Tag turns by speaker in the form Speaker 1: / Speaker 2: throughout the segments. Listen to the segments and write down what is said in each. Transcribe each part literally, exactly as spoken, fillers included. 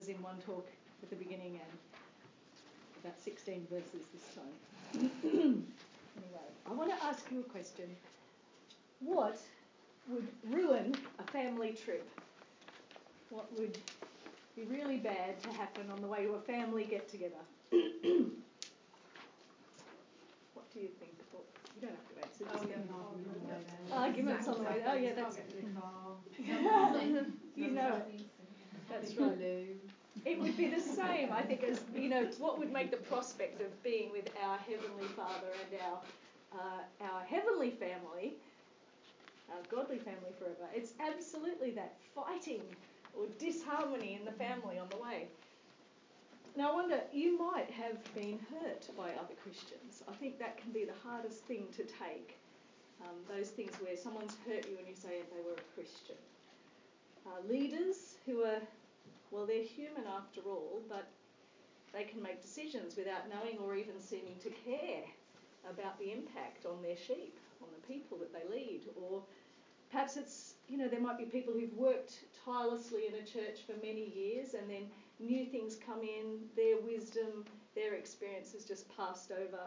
Speaker 1: verses in one talk at the beginning and about sixteen verses this time. Anyway, I want to ask you a question. What would ruin a family trip? What would be really bad to happen on the way to a family get-together? What do you think? Well, you don't have to answer.
Speaker 2: Oh, yeah,
Speaker 1: arguments on the way. Oh, yeah, that's you know it. That's right. It would be the same, I think, as, you know, what would make the prospect of being with our Heavenly Father and our uh, our heavenly family, our godly family forever. It's absolutely that fighting or disharmony in the family on the way. Now, I wonder, you might have been hurt by other Christians. I think that can be the hardest thing to take. Um, those things where someone's hurt you and you say they were a Christian. Uh, leaders who are, well, they're human after all, but they can make decisions without knowing or even seeming to care about the impact on their sheep, on the people that they lead. Or perhaps it's, you know, there might be people who've worked tirelessly in a church for many years and then new things come in, their wisdom, their experience is just passed over.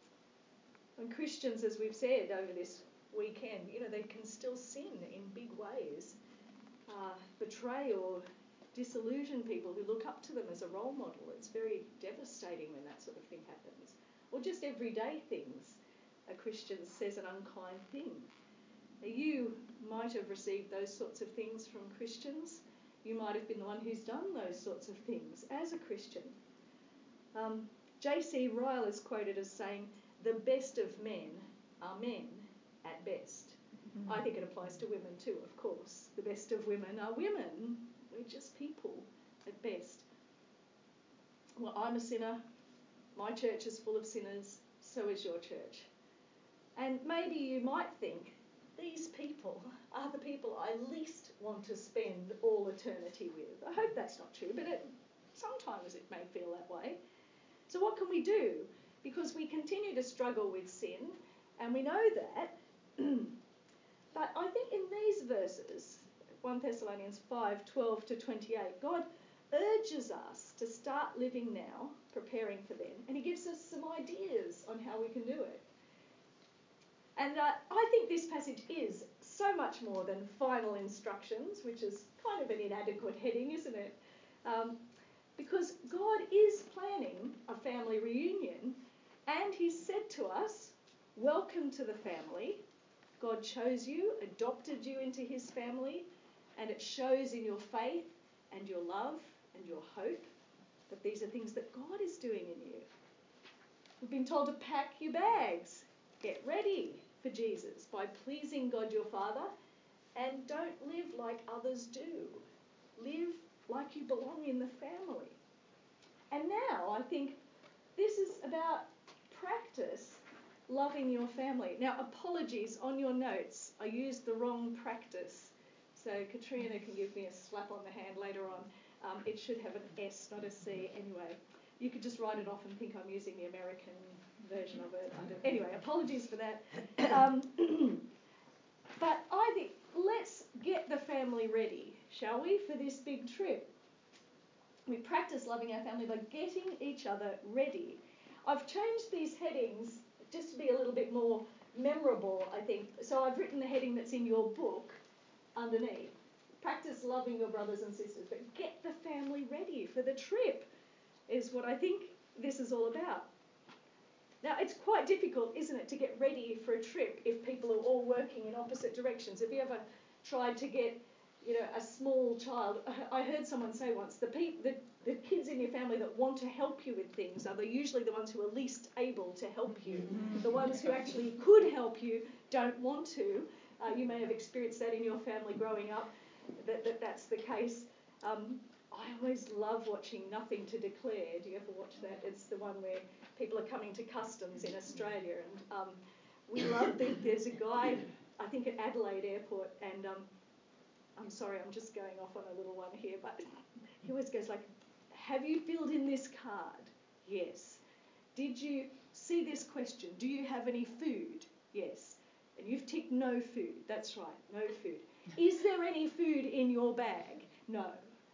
Speaker 1: And Christians, as we've said over this weekend, you know, they can still sin in big ways, uh, betray or disillusion people who look up to them as a role model. It's very devastating when that sort of thing happens. Or just everyday things. A Christian says an unkind thing. You might have received those sorts of things from Christians. You might have been the one who's done those sorts of things as a Christian. Um, J C Ryle is quoted as saying, "The best of men are men at best." Mm-hmm. I think it applies to women too, of course. The best of women are women. We're just people at best. Well, I'm a sinner. My church is full of sinners. So is your church. And maybe you might think, these people are the people I least want to spend all eternity with. I hope that's not true, but it, sometimes it may feel that way. So what can we do? Because we continue to struggle with sin, and we know that. But I think in these verses, First Thessalonians five, twelve to twenty-eight, God urges us to start living now, preparing for then, and he gives us some ideas on how we can do it. And uh, I think this passage is so much more than final instructions, which is kind of an inadequate heading, isn't it? Um, because God is planning a family reunion, and he's said to us, welcome to the family. God chose you, adopted you into his family, and it shows in your faith and your love and your hope that these are things that God is doing in you. We've been told to pack your bags, get ready for Jesus by pleasing God your Father, and don't live like others do. Live like you belong in the family. And now I think this is about practice loving your family. Now, apologies, on your notes, I used the wrong practice. So Katrina can give me a slap on the hand later on. Um, it should have an S, not a C. Anyway, you could just write it off and think I'm using the American version of it. Anyway, apologies for that. Um, but I think let's get the family ready, shall we, for this big trip. We practice loving our family by getting each other ready. I've changed these headings just to be a little bit more memorable, I think. So I've written the heading that's in your book underneath. Practice loving your brothers and sisters, but get the family ready for the trip is what I think this is all about. Now, it's quite difficult, isn't it, to get ready for a trip if people are all working in opposite directions. Have you ever tried to get, you know, a small child? I heard someone say once, the, pe- the, the kids in your family that want to help you with things are the, usually the ones who are least able to help you. The ones who actually could help you don't want to. Uh, you may have experienced that in your family growing up, that, that that's the case. Um, I always love watching Nothing to Declare. Do you ever watch that? It's the one where people are coming to customs in Australia, and um, we love it. There's a guy, I think at Adelaide Airport, and um, I'm sorry, I'm just going off on a little one here, but he always goes like, have you filled in this card? Yes. Did you see this question? Do you have any food? Yes. And you've ticked no food. That's right, no food. Is there any food in your bag? No.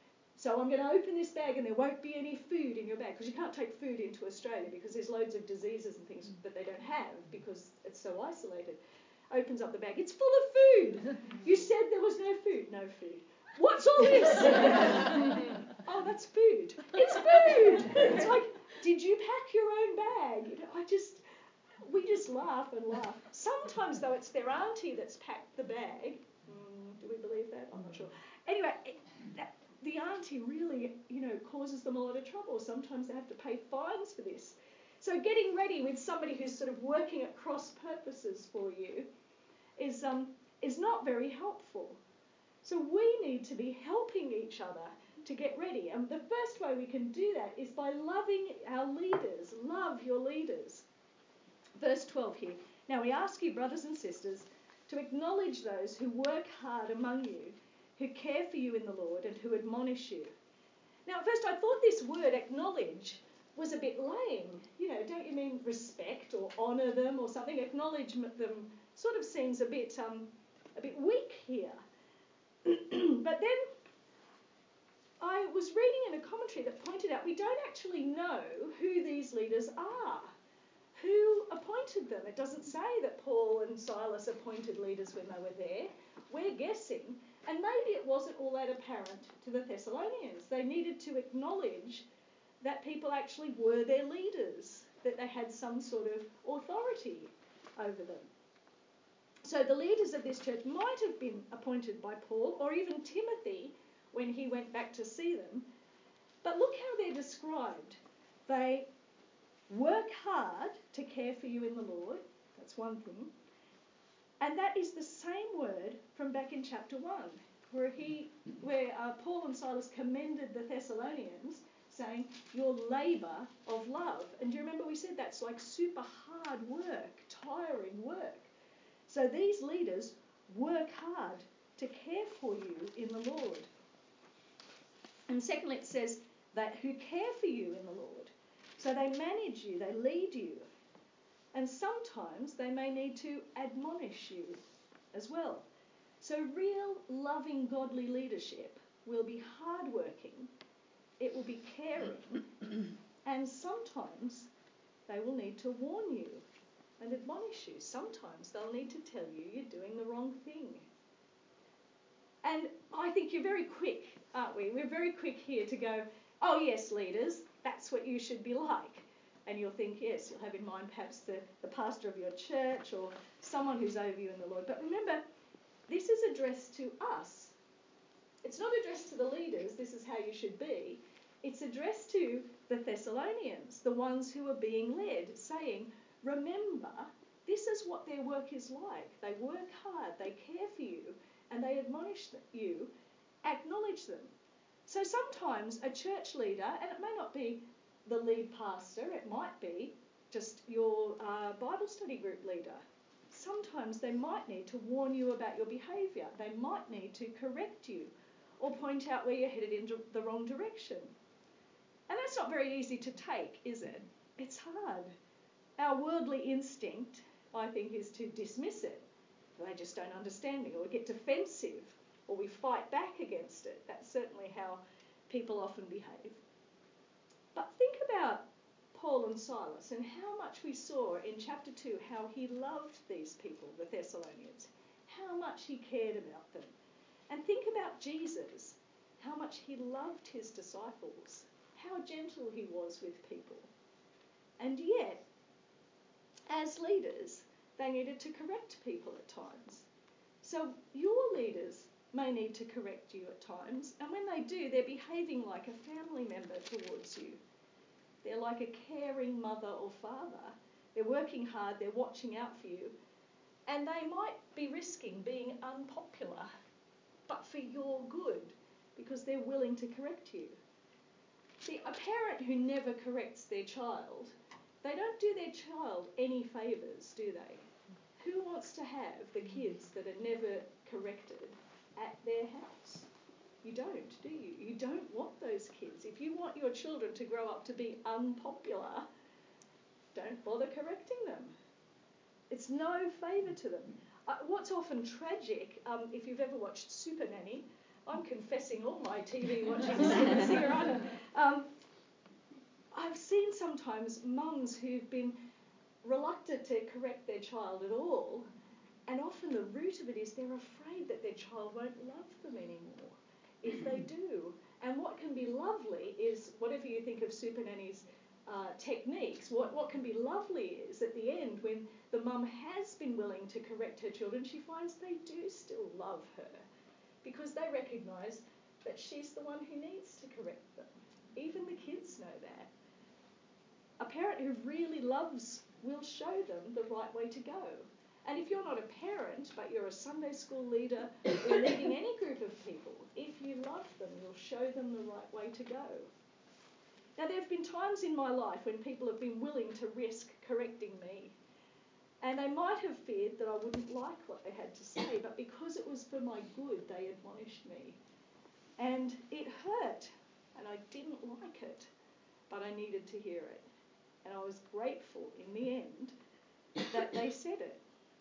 Speaker 1: So I'm going to open this bag and there won't be any food in your bag, because you can't take food into Australia because there's loads of diseases and things that they don't have because it's so isolated. Opens up the bag. It's full of food. You said there was no food. No food. What's all this? Oh, that's food. It's food. It's like, did you pack your own bag? You know, I just, we just laugh and laugh. Sometimes, though, it's their auntie that's packed the bag. Mm, do we believe that? I'm not sure. Anyway, it, that, the auntie really, you know, causes them a lot of trouble. Sometimes they have to pay fines for this. So getting ready with somebody who's sort of working at cross purposes for you is um, is not very helpful. So we need to be helping each other to get ready. And the first way we can do that is by loving our leaders. Love your leaders. Verse twelve here. Now we ask you, brothers and sisters, to acknowledge those who work hard among you, who care for you in the Lord and who admonish you. Now at first I thought this word acknowledge was a bit lame. You know, don't you mean respect or honour them or something? Acknowledge them sort of seems a bit um, a bit weak here. But then I was reading in a commentary that pointed out we don't actually know who these leaders are. Who appointed them? It doesn't say that Paul and Silas appointed leaders when they were there. We're guessing. And maybe it wasn't all that apparent to the Thessalonians. They needed to acknowledge that people actually were their leaders, that they had some sort of authority over them. So the leaders of this church might have been appointed by Paul or even Timothy when he went back to see them. But look how they're described. They work hard to care for you in the Lord. That's one thing. And that is the same word from back in chapter one, where he, where uh, Paul and Silas commended the Thessalonians, saying, your labour of love. And do you remember we said that's like super hard work, tiring work. So these leaders work hard to care for you in the Lord. And secondly, it says that who care for you in the Lord. So they manage you, they lead you. And sometimes they may need to admonish you as well. So real loving godly leadership will be hardworking, it will be caring, and sometimes they will need to warn you and admonish you. Sometimes they'll need to tell you you're doing the wrong thing. And I think you're very quick, aren't we? We're very quick here to go, oh yes, leaders, that's what you should be like. And you'll think, yes, you'll have in mind perhaps the, the pastor of your church or someone who's over you in the Lord. But remember, this is addressed to us. It's not addressed to the leaders, this is how you should be. It's addressed to the Thessalonians, the ones who are being led, saying, remember, this is what their work is like. They work hard, they care for you, and they admonish you. Acknowledge them. So sometimes a church leader, and it may not be the lead pastor, it might be just your uh, Bible study group leader. Sometimes they might need to warn you about your behaviour. They might need to correct you or point out where you're headed in the wrong direction. And that's not very easy to take, is it? It's hard. Our worldly instinct, I think, is to dismiss it. They just don't understand me, or we get defensive, or we fight back against it. That's certainly how people often behave. But think about Paul and Silas and how much we saw in chapter two, how he loved these people, the Thessalonians, how much he cared about them. And think about Jesus, how much he loved his disciples, how gentle he was with people. And yet, as leaders, they needed to correct people at times. So your leaders may need to correct you at times, and when they do, they're behaving like a family member towards you. They're like a caring mother or father. They're working hard, they're watching out for you, and they might be risking being unpopular, but for your good, because they're willing to correct you. See, a parent who never corrects their child, they don't do their child any favours, do they? Who wants to have the kids that are never corrected at their house? You don't, do you? You don't want those kids. If you want your children to grow up to be unpopular, don't bother correcting them. It's no favour to them. Uh, what's often tragic, um, if you've ever watched Super Nanny, I'm confessing all my T V watching sins here, aren't I? Um, I've seen sometimes mums who've been reluctant to correct their child at all, and often the root of it is they're afraid that their child won't love them anymore if they do. And what can be lovely is, whatever you think of Super Nanny's uh, techniques, what, what can be lovely is at the end when the mum has been willing to correct her children, she finds they do still love her because they recognise that she's the one who needs to correct them. Even the kids know that. A parent who really loves will show them the right way to go. And if you're not a parent, but you're a Sunday school leader or leading any group of people, if you love them, you'll show them the right way to go. Now, there have been times in my life when people have been willing to risk correcting me. And they might have feared that I wouldn't like what they had to say, but because it was for my good, they admonished me. And it hurt, and I didn't like it, but I needed to hear it. And I was grateful in the end that they said it.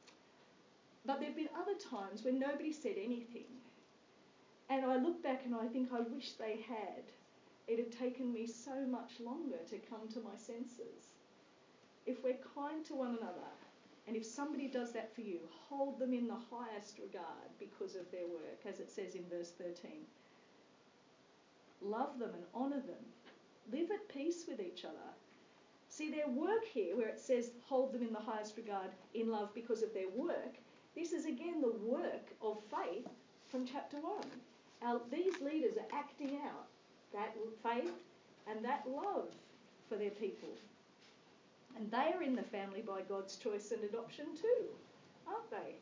Speaker 1: But there have been other times when nobody said anything. And I look back and I think I wish they had. It had taken me so much longer to come to my senses. If we're kind to one another, and if somebody does that for you, hold them in the highest regard because of their work, as it says in verse thirteen. Love them and honour them. Live at peace with each other. See, their work here, where it says hold them in the highest regard in love because of their work, this is again the work of faith from chapter one. Our, these leaders are acting out that faith and that love for their people. And they are in the family by God's choice and adoption too, aren't they?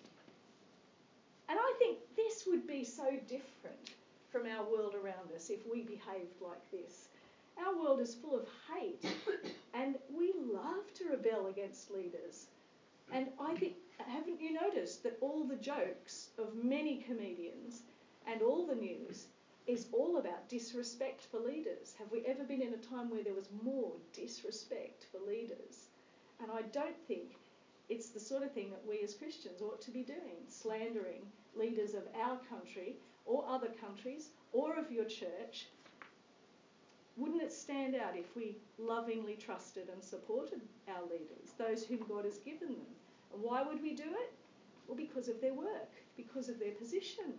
Speaker 1: And I think this would be so different from our world around us if we behaved like this. Our world is full of hate, and we love to rebel against leaders. And I think, haven't you noticed that all the jokes of many comedians and all the news is all about disrespect for leaders? Have we ever been in a time where there was more disrespect for leaders? And I don't think it's the sort of thing that we as Christians ought to be doing, slandering leaders of our country or other countries or of your church. Wouldn't it stand out if we lovingly trusted and supported our leaders, those whom God has given them? And why would we do it? Well, because of their work, because of their position.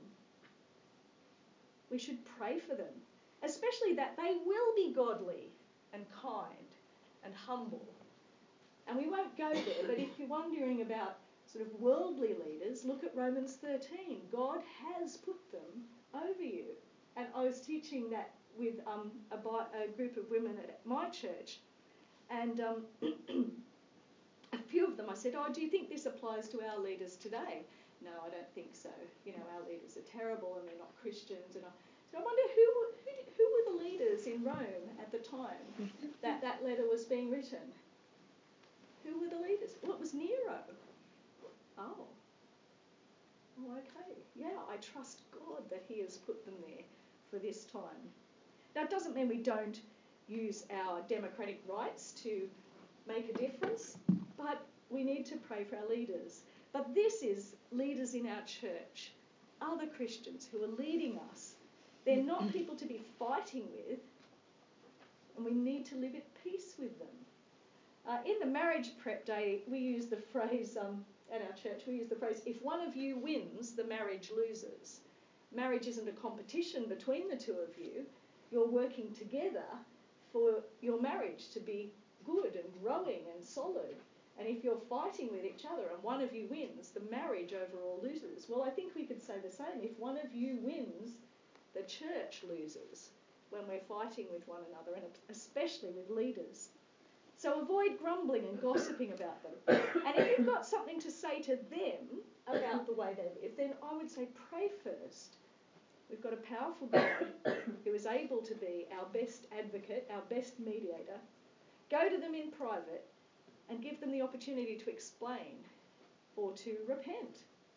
Speaker 1: We should pray for them, especially that they will be godly and kind and humble. And we won't go there, but if you're wondering about sort of worldly leaders, look at Romans thirteen. God has put them over you. And I was teaching that with um, a, a group of women at my church, and um, a few of them I said, oh, do you think this applies to our leaders today? No, I don't think so. You know, our leaders are terrible and they're not Christians. And I, so I wonder who, who who were the leaders in Rome at the time that that letter was being written? Who were the leaders? Well, it was Nero. Oh. Oh, okay. Yeah, I trust God that he has put them there for this time. Now, it doesn't mean we don't use our democratic rights to make a difference, but we need to pray for our leaders. But this is leaders in our church, other Christians who are leading us. They're not people to be fighting with, and we need to live at peace with them. Uh, in the marriage prep day, we use the phrase, um, at our church, we use the phrase, if one of you wins, the marriage loses. Marriage isn't a competition between the two of you. You're working together for your marriage to be good and growing and solid. And if you're fighting with each other and one of you wins, the marriage overall loses. Well, I think we could say the same. If one of you wins, the church loses when we're fighting with one another, and especially with leaders. So avoid grumbling and gossiping about them. And if you've got something to say to them about the way they live, then I would say pray first. We've got a powerful God who is able to be our best advocate, our best mediator. Go to them in private and give them the opportunity to explain or to repent.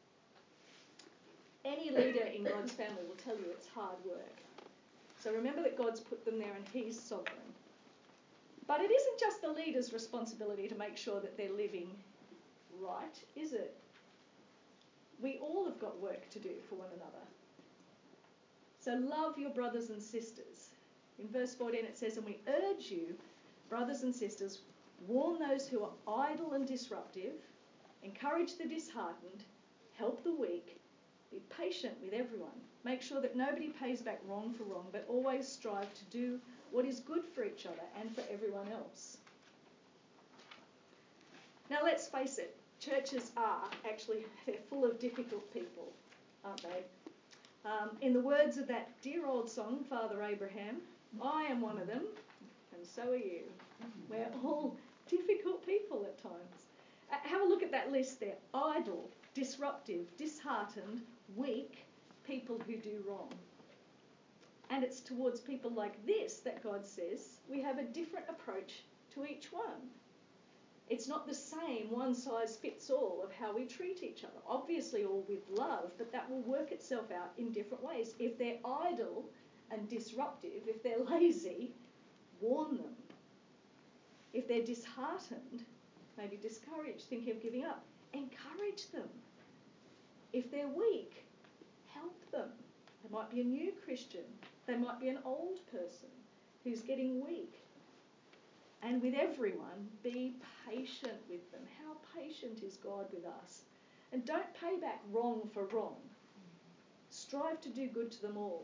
Speaker 1: Any leader in God's family will tell you it's hard work. So remember that God's put them there and he's sovereign. But it isn't just the leader's responsibility to make sure that they're living right, is it? We all have got work to do for one another. So love your brothers and sisters. In verse fourteen it says, and we urge you, brothers and sisters, warn those who are idle and disruptive, encourage the disheartened, help the weak, be patient with everyone. Make sure that nobody pays back wrong for wrong, but always strive to do what is good for each other and for everyone else. Now let's face it, churches are actually, they're full of difficult people, aren't they? Um, in the words of that dear old song, Father Abraham, I am one of them, and so are you. We're all difficult people at times. Uh, have a look at that list there. Idle, disruptive, disheartened, weak, people who do wrong. And it's towards people like this that God says we have a different approach to each one. It's not the same one-size-fits-all of how we treat each other. Obviously all with love, but that will work itself out in different ways. If they're idle and disruptive, if they're lazy, warn them. If they're disheartened, maybe discouraged, thinking of giving up, encourage them. If they're weak, help them. They might be a new Christian. They might be an old person who's getting weak. And with everyone, be patient with them. How patient is God with us? And don't pay back wrong for wrong. Strive to do good to them all.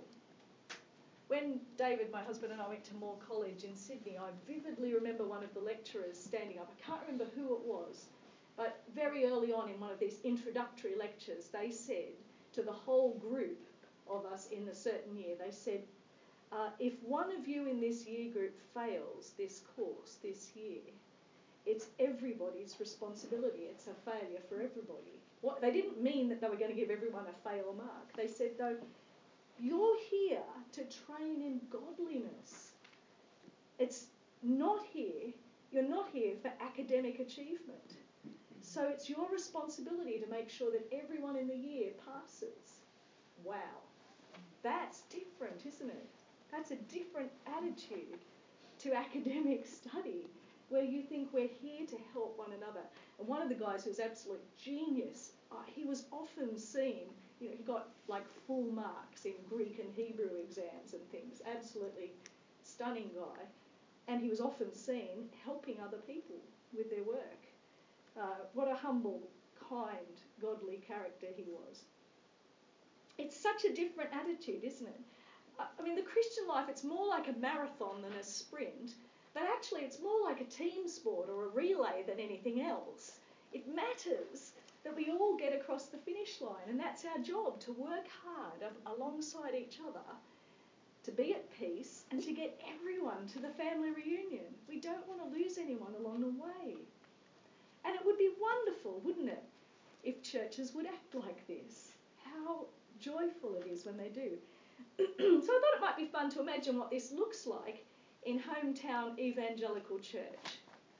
Speaker 1: When David, my husband, and I went to Moore College in Sydney, I vividly remember one of the lecturers standing up. I can't remember who it was, but very early on in one of these introductory lectures, they said to the whole group of us in a certain year, they said, Uh, if one of you in this year group fails this course this year, it's everybody's responsibility. It's a failure for everybody. What, they didn't mean that they were going to give everyone a fail mark. They said, though, you're here to train in godliness. It's not here, you're not here for academic achievement. So it's your responsibility to make sure that everyone in the year passes. Wow. That's different, isn't it? That's a different attitude to academic study, where you think we're here to help one another. And one of the guys who was absolute genius, uh, he was often seen, you know, he got like full marks in Greek and Hebrew exams and things, absolutely stunning guy. And he was often seen helping other people with their work. Uh, what a humble, kind, godly character he was. It's such a different attitude, isn't it? I mean, the Christian life, it's more like a marathon than a sprint, but actually it's more like a team sport or a relay than anything else. It matters that we all get across the finish line, and that's our job, to work hard alongside each other, to be at peace, and to get everyone to the family reunion. We don't want to lose anyone along the way. And it would be wonderful, wouldn't it, if churches would act like this? How joyful it is when they do. So I thought it might be fun to imagine what this looks like in hometown evangelical church.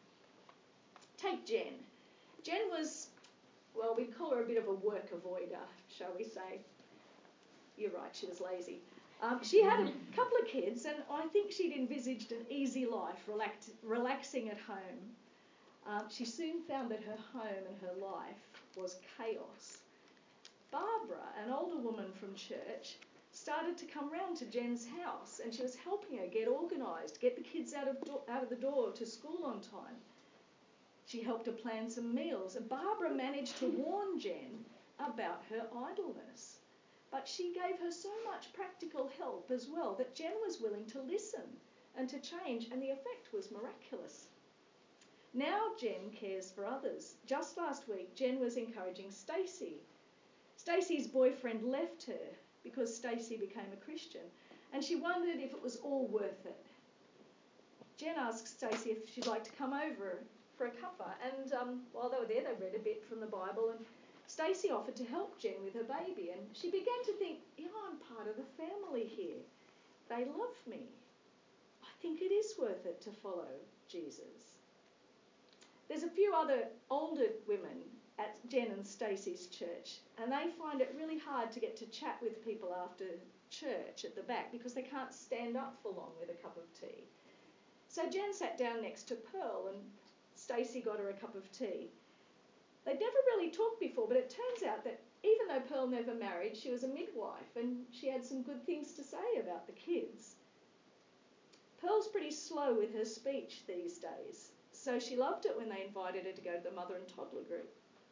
Speaker 1: Take Jen. Jen was, well, we'd call her a bit of a work avoider, shall we say. You're right, she was lazy. Um, she had a couple of kids, and I think she'd envisaged an easy life, relax, relaxing at home. Um, she soon found that her home and her life was chaos. Barbara, an older woman from church, started to come round to Jen's house, and she was helping her get organised, get the kids out of do- out of the door to school on time. She helped her plan some meals, and Barbara managed to warn Jen about her idleness. But she gave her so much practical help as well that Jen was willing to listen and to change, and the effect was miraculous. Now Jen cares for others. Just last week, Jen was encouraging Stacey. Stacey's boyfriend left her because Stacey became a Christian, and she wondered if it was all worth it. Jen asked Stacey if she'd like to come over for a cuppa, and um, while they were there, they read a bit from the Bible, and Stacey offered to help Jen with her baby, and she began to think, yeah, I'm part of the family here. They love me. I think it is worth it to follow Jesus. There's a few other older women at Jen and Stacey's church, and they find it really hard to get to chat with people after church at the back because they can't stand up for long with a cup of tea. So Jen sat down next to Pearl, and Stacey got her a cup of tea. They'd never really talked before, but it turns out that even though Pearl never married, she was a midwife and she had some good things to say about the kids. Pearl's pretty slow with her speech these days, so she loved it when they invited her to go to the mother and toddler group.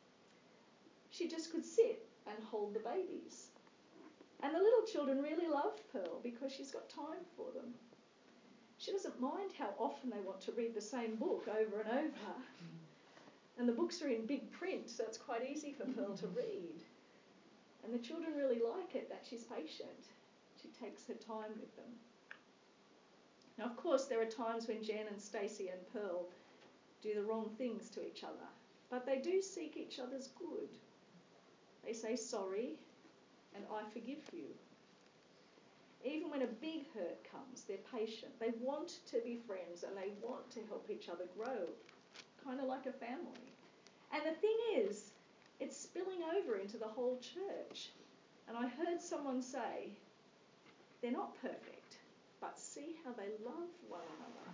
Speaker 1: She just could sit and hold the babies. And the little children really love Pearl because she's got time for them. She doesn't mind how often they want to read the same book over and over. And the books are in big print, so it's quite easy for Pearl to read. And the children really like it that she's patient. She takes her time with them. Now, of course, there are times when Jen and Stacey and Pearl do the wrong things to each other, but they do seek each other's good. They say sorry, and I forgive you. Even when a big hurt comes, they're patient. They want to be friends and they want to help each other grow, kind of like a family. And the thing is, it's spilling over into the whole church. And I heard someone say, they're not perfect, but see how they love one another.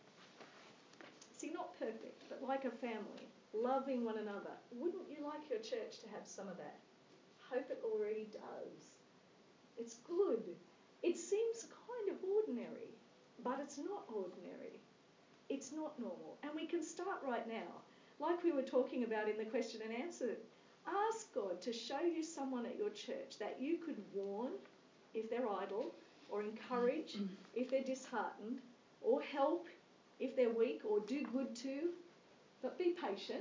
Speaker 1: See, not perfect, but like a family, loving one another. Wouldn't you like your church to have some of that? Hope it already does. It's good. It seems kind of ordinary, but it's not ordinary. It's not normal. And we can start right now. Like we were talking about in the question and answer, ask God to show you someone at your church that you could warn if they're idle, or encourage if they're disheartened, or help if they're weak, or do good to. But be patient.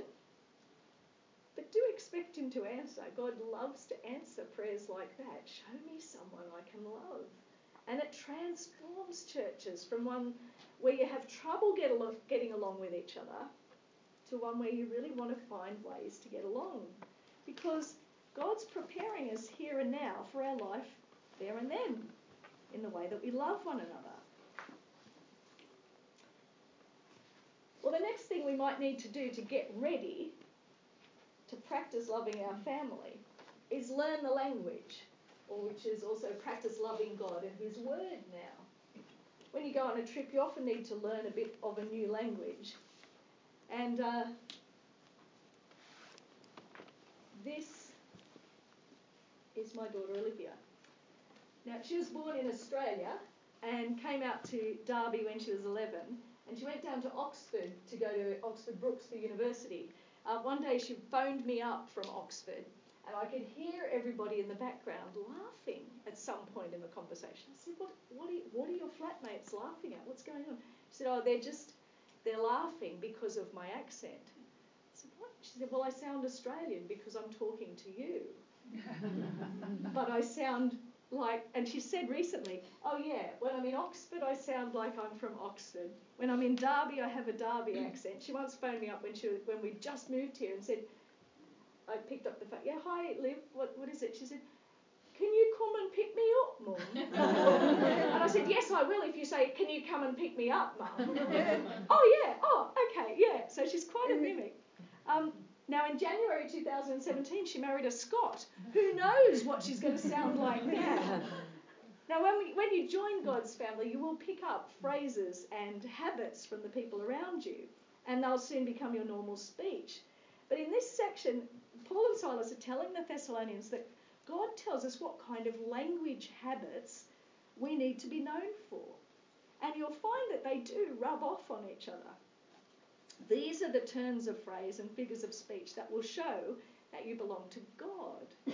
Speaker 1: But do expect him to answer. God loves to answer prayers like that. Show me someone I can love. And it transforms churches from one where you have trouble get along, getting along with each other to one where you really want to find ways to get along. Because God's preparing us here and now for our life there and then in the way that we love one another. Well, the next thing we might need to do to get ready to practice loving our family is learn the language, or which is also practice loving God and his word now. When you go on a trip, you often need to learn a bit of a new language. And uh, this is my daughter Olivia. Now, she was born in Australia and came out to Derby when she was eleven, and she went down to Oxford to go to Oxford Brookes for university. Uh, one day she phoned me up from Oxford, and I could hear everybody in the background laughing at some point in the conversation. I said, what, what, are, you, what are your flatmates laughing at? What's going on? She said, oh, they're just, they're laughing because of my accent. I said, what? She said, well, I sound Australian because I'm talking to you. But I sound like, and she said recently, oh yeah, when I'm in Oxford, I sound like I'm from Oxford. When I'm in Derby, I have a Derby accent. She once phoned me up when she was, when we just moved here and said, I picked up the phone, yeah, hi, Liv, what, what is it? She said, can you come and pick me up, Mum? And I said, yes, I will if you say, can you come and pick me up, Mum? Oh, yeah, oh, okay, yeah. So she's quite a mimic. Um, now, in January two thousand seventeen, she married a Scot. Who knows what she's going to sound like now? Now, when, we, when you join God's family, you will pick up phrases and habits from the people around you, and they'll soon become your normal speech. But in this section, Paul and Silas are telling the Thessalonians that God tells us what kind of language habits we need to be known for. And you'll find that they do rub off on each other. These are the turns of phrase and figures of speech that will show that you belong to God.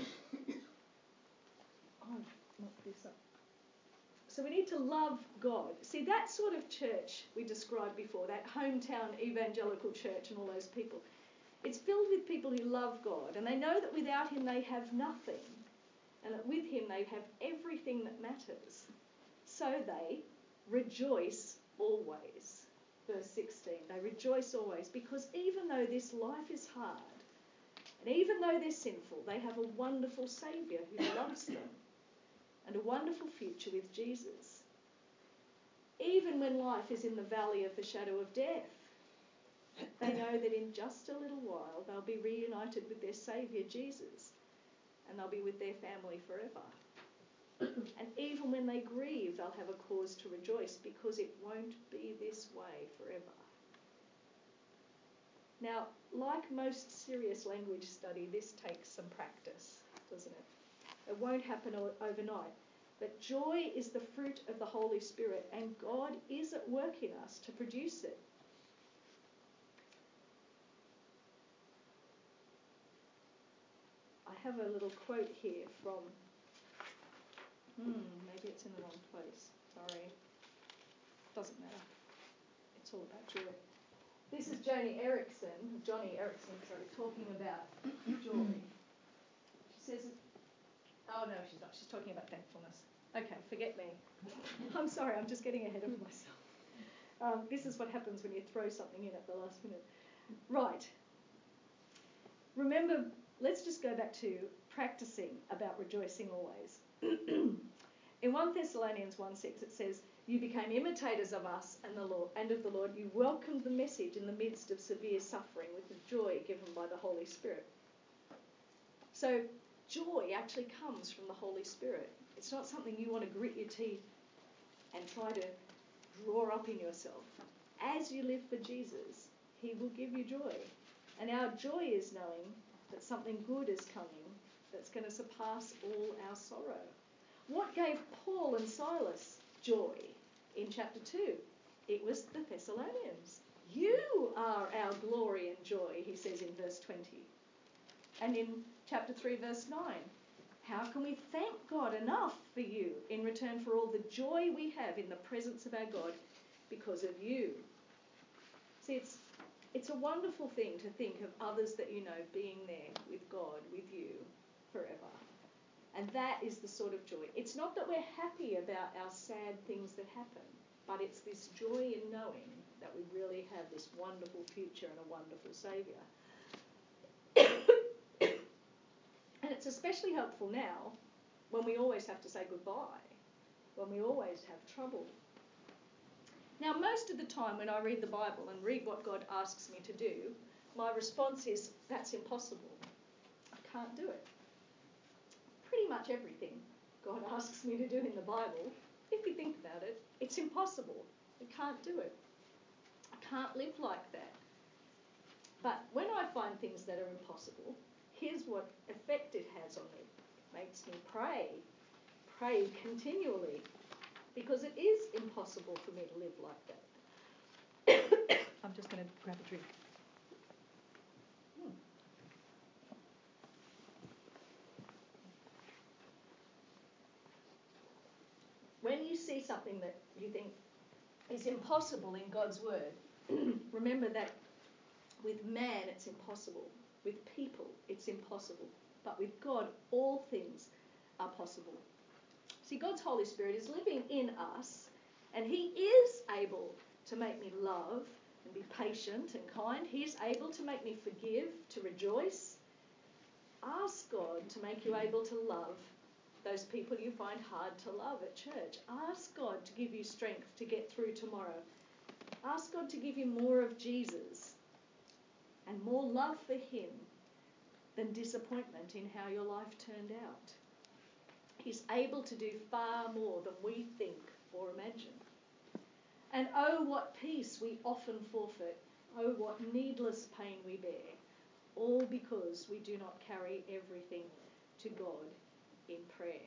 Speaker 1: Oh, knock this up. So we need to love God. See, that sort of church we described before, that hometown evangelical church and all those people, it's filled with people who love God, and they know that without him they have nothing, and that with him they have everything that matters. So they rejoice always. Verse sixteen, they rejoice always, because even though this life is hard, and even though they're sinful, they have a wonderful Saviour who loves them, and a wonderful future with Jesus. Even when life is in the valley of the shadow of death, they know that in just a little while they'll be reunited with their Saviour Jesus, and they'll be with their family forever. And even when they grieve, they'll have a cause to rejoice, because it won't be this way forever. Now, like most serious language study, this takes some practice. doesn't it? It won't happen o- overnight. But joy is the fruit of the Holy Spirit, and God is at work in us to produce it. I have a little quote here from, hmm, maybe it's in the wrong place. Sorry. Doesn't matter. It's all about joy. This is Joni Erickson, Johnny Erickson, sorry, talking about joy. She says, oh no, she's not. She's talking about thankfulness. Okay, forget me. I'm sorry, I'm just getting ahead of myself. Um, this is what happens when you throw something in at the last minute. Right. Remember, let's just go back to practicing about rejoicing always. In First Thessalonians one six it says, you became imitators of us and the Lord and of the Lord. You welcomed the message in the midst of severe suffering with the joy given by the Holy Spirit. So joy actually comes from the Holy Spirit. It's not something you want to grit your teeth and try to draw up in yourself. As you live for Jesus, he will give you joy. And our joy is knowing that something good is coming that's going to surpass all our sorrow. What gave Paul and Silas joy in chapter two? It was the Thessalonians. You are our glory and joy, he says in verse twenty. And in chapter three, verse nine, how can we thank God enough for you in return for all the joy we have in the presence of our God because of you? See, it's it's a wonderful thing to think of others that you know being there with God, with you, forever. And that is the sort of joy. It's not that we're happy about our sad things that happen, but it's this joy in knowing that we really have this wonderful future and a wonderful Saviour. And it's especially helpful now when we always have to say goodbye, when we always have trouble. Now, most of the time when I read the Bible and read what God asks me to do, my response is, that's impossible. I can't do it. Pretty much everything God asks me to do in the Bible, if you think about it, it's impossible. I can't do it. I can't live like that. But when I find things that are impossible, here's what effect it has on me. It makes me pray. Pray continually. Because it is impossible for me to live like that. I'm just going to grab a drink. Hmm. When you see something that you think is impossible in God's word, remember that with man it's impossible. With people it's impossible. But with God all things are possible. See, God's Holy Spirit is living in us, and he is able to make me love and be patient and kind. He's able to make me forgive, to rejoice. Ask God to make you able to love those people you find hard to love at church. Ask God to give you strength to get through tomorrow. Ask God to give you more of Jesus and more love for him than disappointment in how your life turned out. He's able to do far more than we think or imagine. And oh, what peace we often forfeit. Oh, what needless pain we bear. All because we do not carry everything to God in prayer.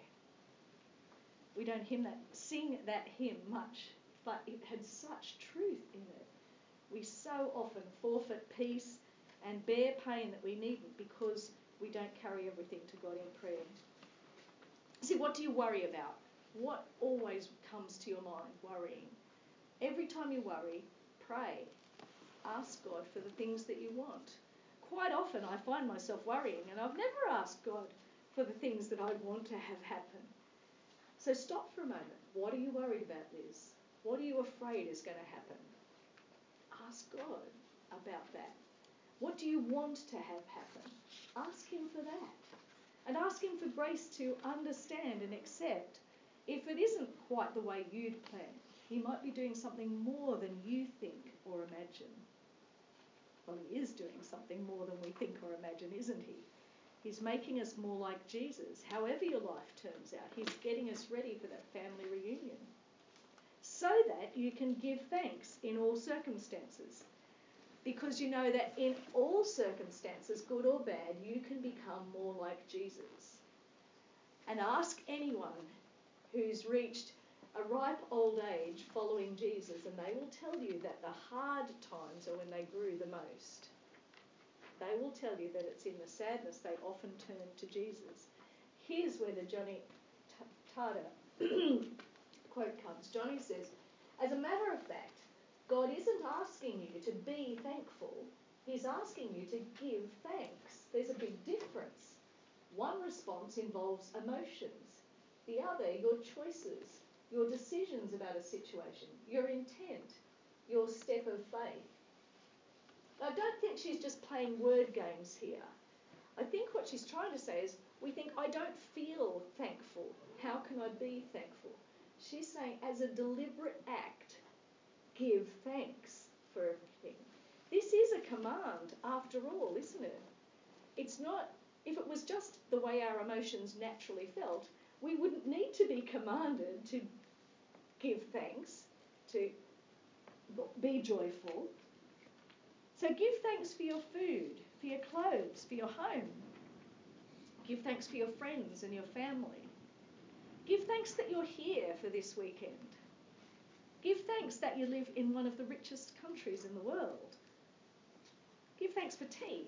Speaker 1: We don't hymn that, sing that hymn much, but it had such truth in it. We so often forfeit peace and bear pain that we needn't because we don't carry everything to God in prayer. See, what do you worry about? What always comes to your mind? Worrying. Every time you worry, pray. Ask God for the things that you want. Quite often I find myself worrying, and I've never asked God for the things that I want to have happen. So stop for a moment. What are you worried about, Liz? What are you afraid is going to happen? Ask God about that. What do you want to have happen? Ask him for that. And ask him for grace to understand and accept if it isn't quite the way you'd planned. He might be doing something more than you think or imagine. Well, he is doing something more than we think or imagine, isn't he? He's making us more like Jesus. However your life turns out, he's getting us ready for that family reunion so that you can give thanks in all circumstances. Because you know that in all circumstances, good or bad, you can become more like Jesus. And ask anyone who's reached a ripe old age following Jesus, and they will tell you that the hard times are when they grew the most. They will tell you that it's in the sadness they often turn to Jesus. Here's where the Johnny Tata quote comes. Johnny says, as a matter of fact, God isn't asking you to be thankful. He's asking you to give thanks. There's a big difference. One response involves emotions. The other, your choices, your decisions about a situation, your intent, your step of faith. I don't think she's just playing word games here. I think what she's trying to say is, we think, I don't feel thankful. How can I be thankful? She's saying, as a deliberate act, give thanks for everything. This is a command, after all, isn't it? It's not, if it was just the way our emotions naturally felt, we wouldn't need to be commanded to give thanks, to be joyful. So give thanks for your food, for your clothes, for your home. Give thanks for your friends and your family. Give thanks that you're here for this weekend. Give thanks that you live in one of the richest countries in the world. Give thanks for tea.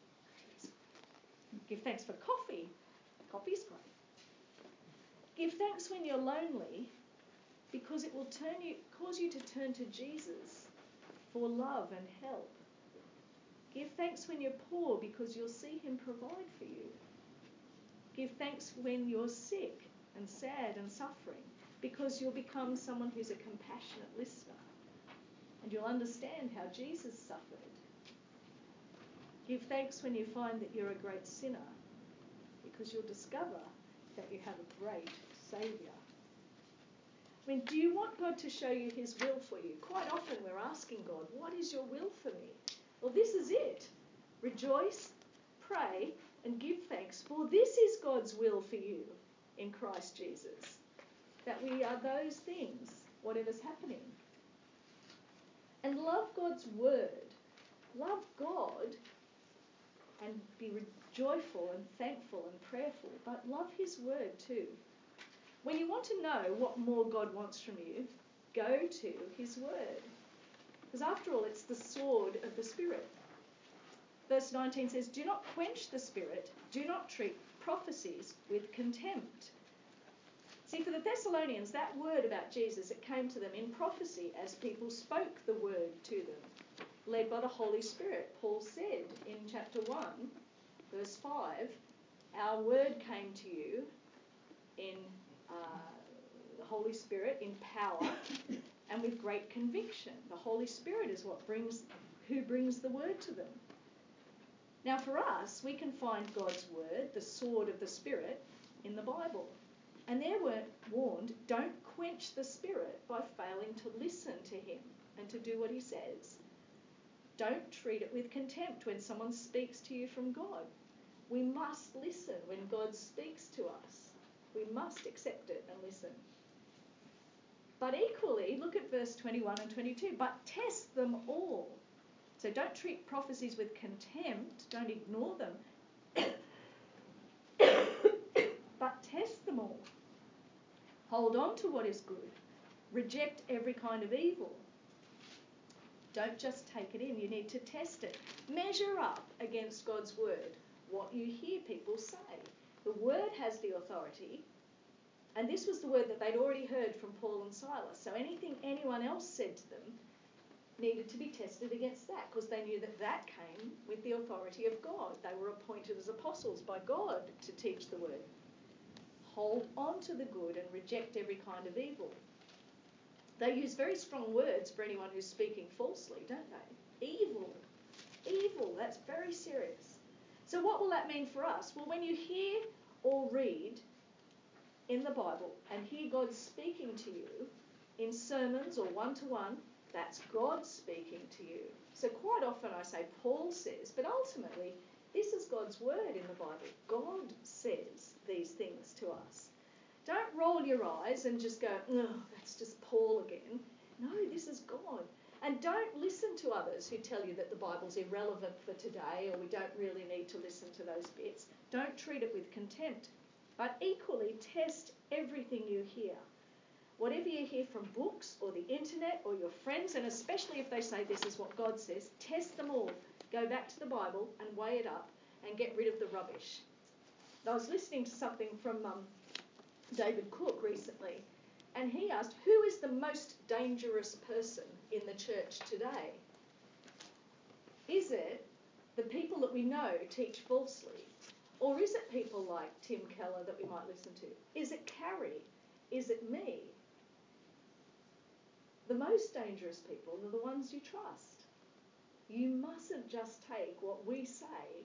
Speaker 1: Give thanks for coffee. Coffee's great. Give thanks when you're lonely, because it will turn you, cause you to turn to Jesus for love and help. Give thanks when you're poor, because you'll see him provide for you. Give thanks when you're sick and sad and suffering, because you'll become someone who's a compassionate listener and you'll understand how Jesus suffered. Give thanks when you find that you're a great sinner, because you'll discover that you have a great Saviour. I mean, do you want God to show you his will for you? Quite often we're asking God, what is your will for me? Well, this is it. Rejoice, pray, and give thanks, for this is God's will for you in Christ Jesus, that we are those things, whatever's happening. And love God's word. Love God and be joyful and thankful and prayerful, but love his word too. When you want to know what more God wants from you, go to his word. Because after all, it's the sword of the Spirit. Verse nineteen says, do not quench the Spirit, do not treat prophecies with contempt. See, for the Thessalonians, that word about Jesus, it came to them in prophecy as people spoke the word to them, led by the Holy Spirit. Paul said in chapter one, verse five, our word came to you in uh, the Holy Spirit, in power and with great conviction. The Holy Spirit is what brings, who brings the word to them. Now for us, we can find God's word, the sword of the Spirit, in the Bible. And they're warned, don't quench the Spirit by failing to listen to him and to do what he says. Don't treat it with contempt when someone speaks to you from God. We must listen when God speaks to us. We must accept it and listen. But equally, look at verse twenty-one and twenty-two, but test them all. So don't treat prophecies with contempt, don't ignore them, but test them all. Hold on to what is good. Reject every kind of evil. Don't just take it in, you need to test it. Measure up against God's word what you hear people say. The word has the authority, and this was the word that they'd already heard from Paul and Silas. So anything anyone else said to them needed to be tested against that, because they knew that that came with the authority of God. They were appointed as apostles by God to teach the word. Hold on to the good and reject every kind of evil. They use very strong words for anyone who's speaking falsely, don't they? Evil. Evil. That's very serious. So what will that mean for us? Well, when you hear or read in the Bible and hear God speaking to you in sermons or one-to-one, that's God speaking to you. So quite often I say Paul says, but ultimately this is God's word in the Bible. God says these things to us. Don't roll your eyes and just go, oh, that's just Paul again. No, this is God. And don't listen to others who tell you that the Bible's irrelevant for today or we don't really need to listen to those bits. Don't treat it with contempt. But equally, test everything you hear. Whatever you hear from books or the internet or your friends, and especially if they say this is what God says, test them all. Go back to the Bible and weigh it up and get rid of the rubbish. I was listening to something from um, David Cook recently, and he asked, who is the most dangerous person in the church today? Is it the people that we know teach falsely? Or is it people like Tim Keller that we might listen to? Is it Carrie? Is it me? The most dangerous people are the ones you trust. You mustn't just take what we say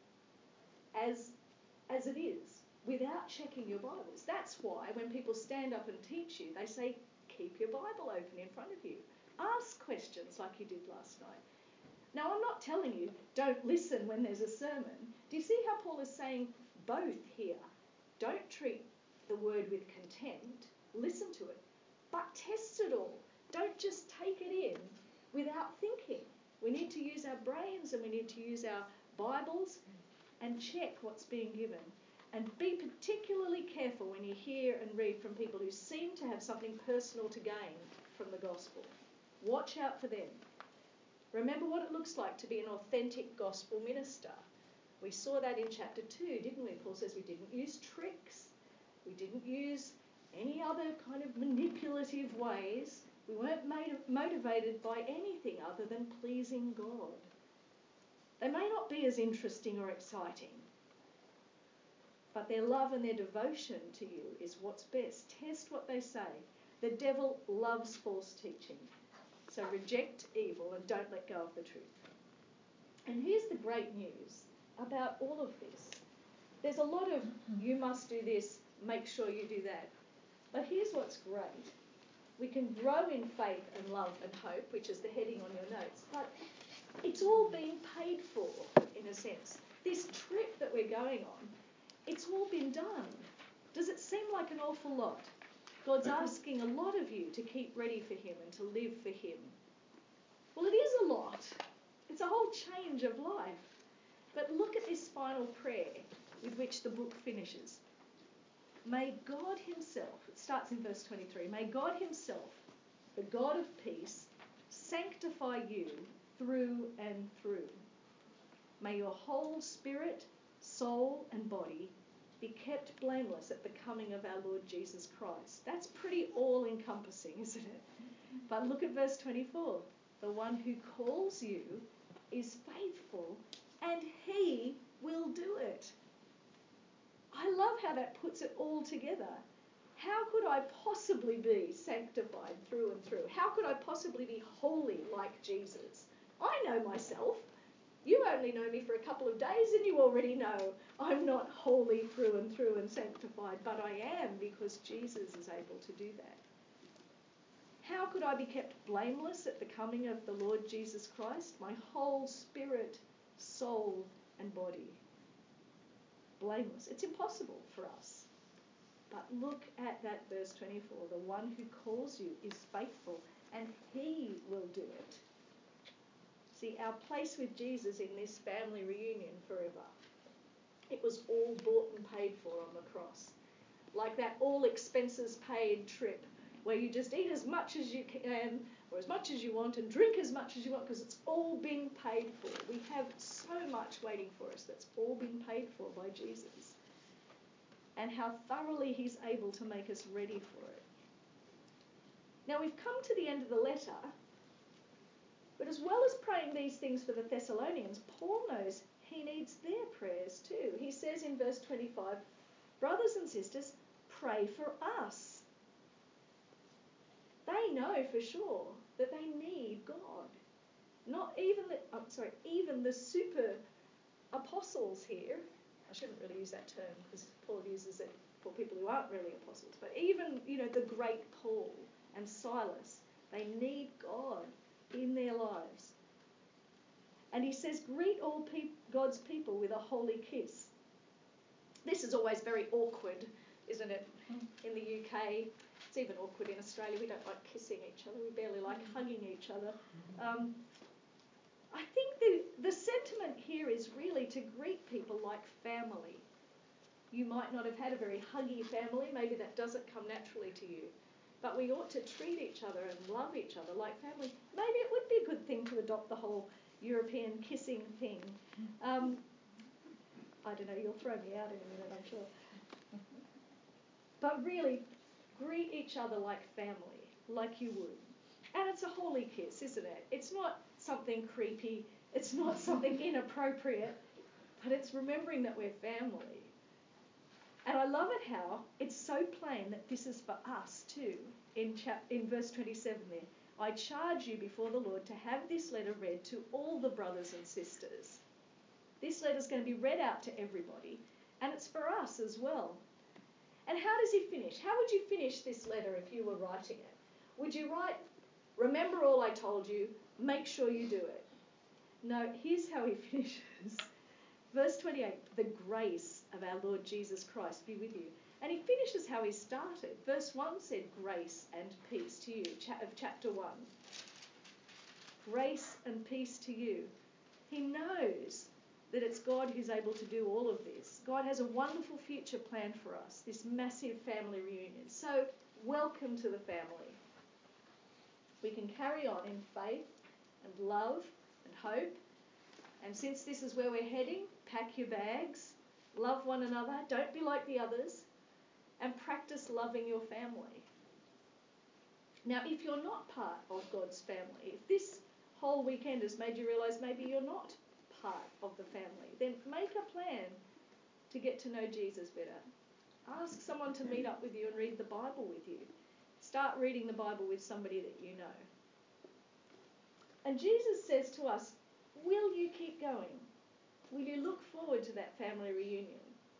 Speaker 1: as, as it is without checking your Bibles. That's why when people stand up and teach you, they say, keep your Bible open in front of you. Ask questions like you did last night. Now, I'm not telling you don't listen when there's a sermon. Do you see how Paul is saying both here? Don't treat the word with contempt. Listen to it. But test it all. Don't just take it in without thinking. We need to use our brains and we need to use our Bibles and check what's being given. And be particularly careful when you hear and read from people who seem to have something personal to gain from the gospel. Watch out for them. Remember what it looks like to be an authentic gospel minister. We saw that in chapter two, didn't we? Paul says we didn't use tricks. We didn't use any other kind of manipulative ways. We weren't made, motivated by anything other than pleasing God. They may not be as interesting or exciting, but their love and their devotion to you is what's best. Test what they say. The devil loves false teaching. So reject evil and don't let go of the truth. And here's the great news about all of this. There's a lot of you must do this, make sure you do that. But here's what's great. We can grow in faith and love and hope, which is the heading on your notes, but it's all been paid for, in a sense. This trip that we're going on, it's all been done. Does it seem like an awful lot? God's asking a lot of you to keep ready for him and to live for him. Well, it is a lot. It's a whole change of life. But look at this final prayer with which the book finishes. May God himself, it starts in verse twenty-three, may God himself, the God of peace, sanctify you through and through. May your whole spirit, soul and body be kept blameless at the coming of our Lord Jesus Christ. That's pretty all-encompassing, isn't it? But look at verse twenty-four. The one who calls you is faithful and he will do it. I love how that puts it all together. How could I possibly be sanctified through and through? How could I possibly be holy like Jesus? I know myself. You only know me for a couple of days and you already know I'm not holy through and through and sanctified, but I am because Jesus is able to do that. How could I be kept blameless at the coming of the Lord Jesus Christ? My whole spirit, soul and body. Blameless. It's impossible for us. But look at that verse twenty-four. The one who calls you is faithful and he will do it. See, our place with Jesus in this family reunion forever, it was all bought and paid for on the cross. Like that all expenses paid trip where you just eat as much as you can or as much as you want and drink as much as you want because it's all been paid for. We have so much waiting for us that's all been paid for by Jesus. And how thoroughly he's able to make us ready for it. Now we've come to the end of the letter, but as well as praying these things for the Thessalonians, Paul knows he needs their prayers too. He says in verse twenty-five, brothers and sisters, pray for us. They know for sure that they need God. Not even the, I'm sorry, even the super apostles here. I shouldn't really use that term because Paul uses it for people who aren't really apostles. But even, you know, the great Paul and Silas, they need God in their lives. And he says, greet all pe- God's people with a holy kiss. This is always very awkward, isn't it? In the U K, it's even awkward in Australia. We don't like kissing each other. We barely like hugging each other. Um, I think the, the sentiment here is really to greet people like family. You might not have had a very huggy family. Maybe that doesn't come naturally to you. But we ought to treat each other and love each other like family. Maybe it would be a good thing to adopt the whole European kissing thing. Um, I don't know, you'll throw me out in a minute, I'm sure. But really, greet each other like family, like you would. And it's a holy kiss, isn't it? It's not something creepy. It's not something inappropriate. But it's remembering that we're family. And I love it how it's so plain that this is for us too. In, chap- in verse twenty-seven there, I charge you before the Lord to have this letter read to all the brothers and sisters. This letter is going to be read out to everybody, and it's for us as well. And how does he finish? How would you finish this letter if you were writing it? Would you write, remember all I told you, make sure you do it? No, here's how he finishes. Verse twenty-eight, the grace of our Lord Jesus Christ be with you. And he finishes how he started. Verse one said, grace and peace to you, of chapter one. Grace and peace to you. He knows that it's God who's able to do all of this. God has a wonderful future plan for us, this massive family reunion. So, welcome to the family. We can carry on in faith and love and hope. And since this is where we're heading, pack your bags, love one another, don't be like the others, and practice loving your family. Now, if you're not part of God's family, if this whole weekend has made you realise maybe you're not part of the family, then make a plan to get to know Jesus better. Ask someone to meet up with you and read the Bible with you. Start reading the Bible with somebody that you know. And Jesus says to us, will you keep going? Will you look forward to that family reunion?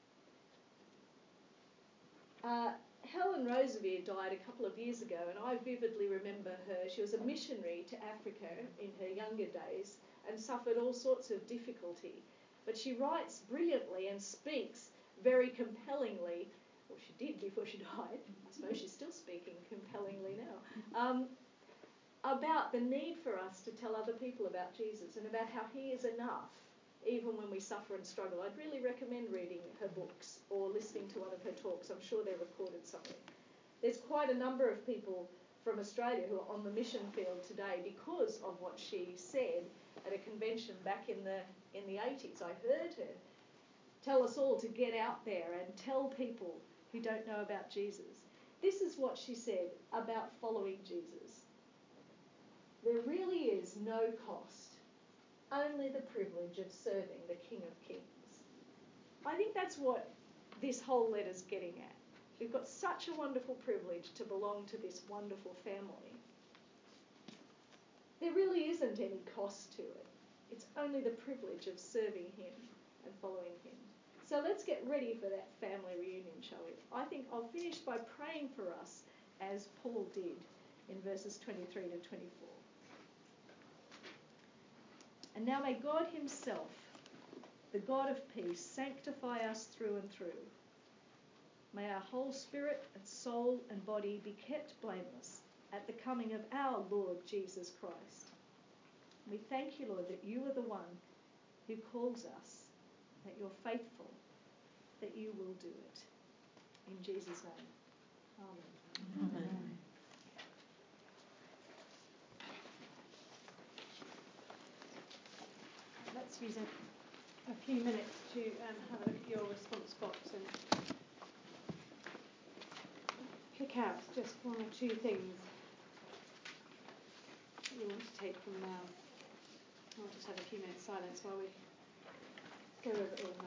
Speaker 1: Uh, Helen Roseveare died a couple of years ago, and I vividly remember her. She was a missionary to Africa in her younger days and suffered all sorts of difficulty. But she writes brilliantly and speaks very compellingly, well, she did before she died. I suppose she's still speaking compellingly now, um, about the need for us to tell other people about Jesus and about how he is enough, even when we suffer and struggle. I'd really recommend reading her books or listening to one of her talks. I'm sure they're recorded somewhere. There's quite a number of people from Australia who are on the mission field today because of what she said at a convention back in the in the eighties. I heard her tell us all to get out there and tell people who don't know about Jesus. This is what she said about following Jesus. There really is no cost, only the privilege of serving the King of Kings. I think that's what this whole letter's getting at. We've got such a wonderful privilege to belong to this wonderful family. There really isn't any cost to it. It's only the privilege of serving him and following him. So let's get ready for that family reunion, shall we? I think I'll finish by praying for us as Paul did in verses twenty-three to twenty-four. And now may God himself, the God of peace, sanctify us through and through. May our whole spirit and soul and body be kept blameless at the coming of our Lord Jesus Christ. We thank you, Lord, that you are the one who calls us, that you're faithful, that you will do it. In Jesus' name, amen. Amen.
Speaker 2: Let's use a, a few minutes to um, have a look at your response box and pick out just one or two things that you want to take from now. I'll just have a few minutes silence while we go over it all